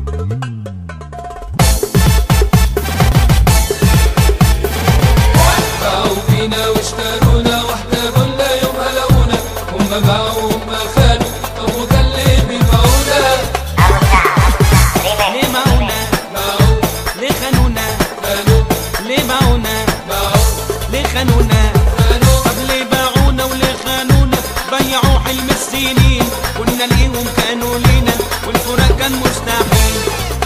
باعوا فينا واشترونا واحتاجوا لنا يوم هلونا، هم باعوا هم خانوا، طب وكان ليه بيبيعونا؟ ليه باعونا؟ باعوا ليه خانونا؟ خانوا ليه باعونا؟ باعوا ليه خانونا؟ خانوا طب ليه باعونا وليه خانونا؟ ضيعوا حلم السنين، كنا ليهم كانوا لينا والفراق كان مستحيل.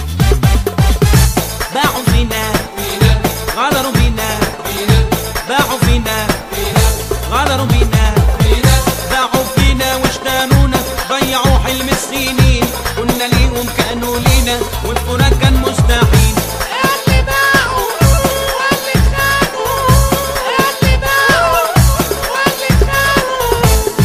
باعوا فينا فينا غدروا بينا، فينا باعوا فينا فينا غدروا بينا، فينا باعوا فينا واشتانونا، ضيعوا حلم السنين، كنا ليهم كانوا لينا والفراق كان مستحيل. اللي باعوا واللي خانوا، اللي باعوا واللي خانوا.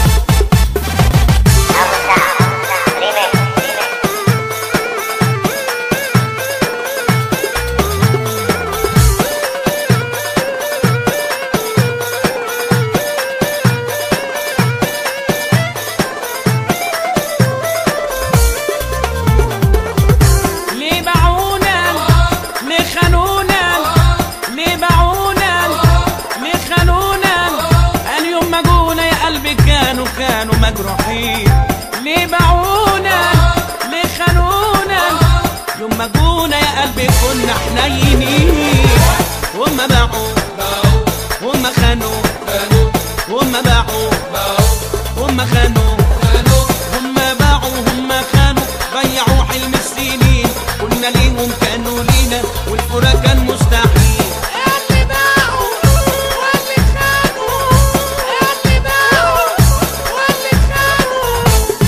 ليه باعونا؟ ليه خانونا؟ ليه باعونا؟ ليه خانونا؟ اليوم ما جونا يا قلبي كانوا مجروحين. ليه باعونا؟ ليه خانونا؟ يوم ما جونا يا قلبي كنا حنينين. هم باعوا باعوا هم خانوا، خانوا هم باعوا باعوا هم خانوا، خانوا هم باعوا هم خانوا، ضيعوا حلم السنين، كنا ليهم كانوا لينا والفراق كان مستحيل. اللي باعوا واللي خانوا، اللي باعوا واللي خانوا.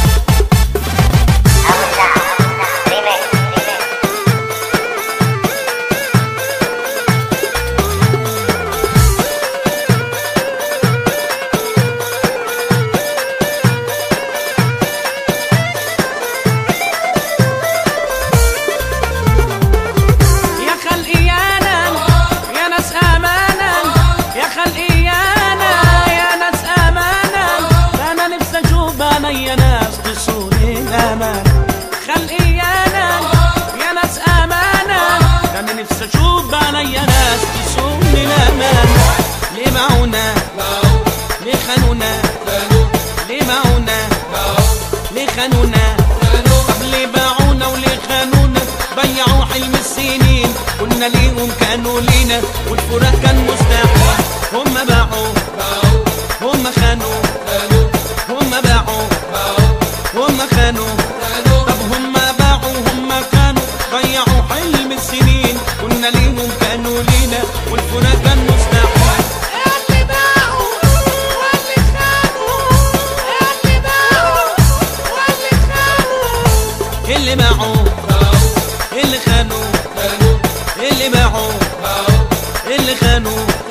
يا خلقي يا ناس امانه، يا خلقي يا ناس امانه، انا نفسي اشوف بعينيا ناس تصون الامان. خلقي يا ناس امانه، انا نفسي اشوف بعينيا ناس تصون الامان. ليه باعونا؟ باعوا ليه خانونا؟ خانوا ليه باعونا؟ باعوا ليه خانونا؟ خانوا طب ليه باعونا وليه خانونا؟ ضيعوا حلم السنين، كنا ليهم كانوا لينا والفراق كان مستحيل. هم باعوا باعوا هم خانوا، خانوا هم باعوا باعوا هم خانوا، خانوا طب هم باعوا هم خانوا، ضيعوا حلم السنين، كنا ليهم كانوا لينا والفراق كان مستحيل. اللي باعوا واللي خانوا، اللي باعوا واللي خانوا. اللي باعوا باعوا اللي خانوا، خانوا اللي باعوا باعوا اللي خانوا.